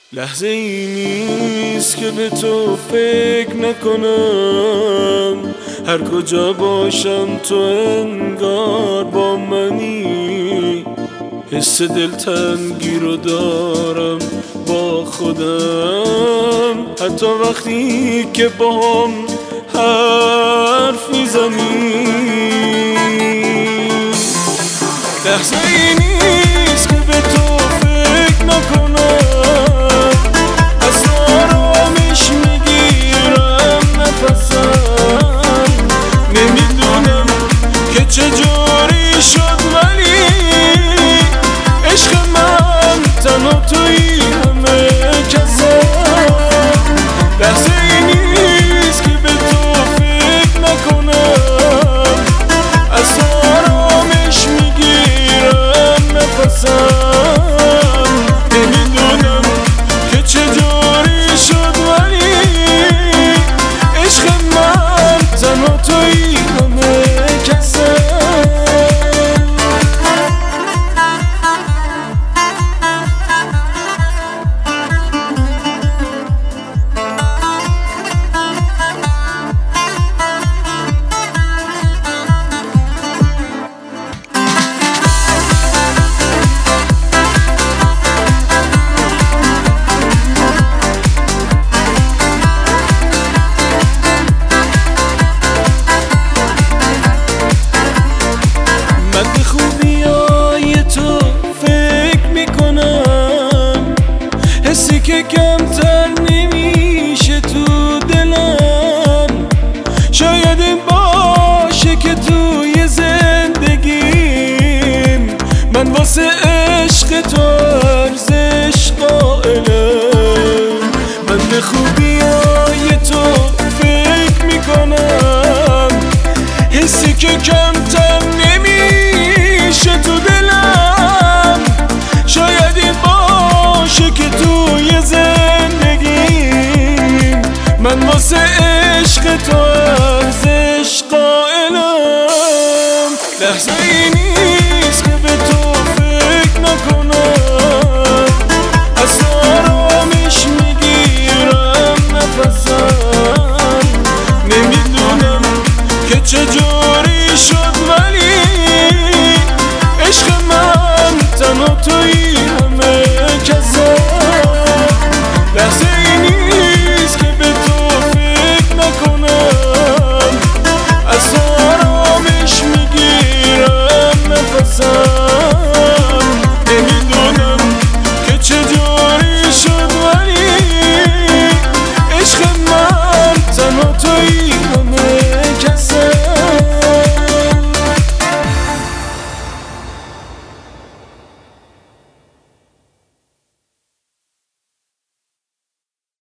لحظه ای نیست که به تو فکر نکنم، هر کجا باشم تو انگار با منی. حس دلتنگی رو دارم با خودم، حتی وقتی که با هم حرف میزنی. لحظه ای نیست که به تو فکر نکنم، از آرامش میگیرم نفسم. نمیدونم که چجوری شد ولی عشق من تنها توی همه کسم. لحظه ای نیست که به تو فکر نکنم، از آرامش میگیرم نفسم. نمیدونم که چجوری شد ولی عشق من تنها توی همه کسم. به خوبیای تو فکر میکنم، حسی که کمتر نمیشه تو دلم. شاید این باشه که توی زندگیم من واسه عشق تو ارزش قائلم. من به خوبیای تو فکر میکنم، حسی که کمتر نمیشه تو دلم. شاید این باشه که توی زندگیم من واسه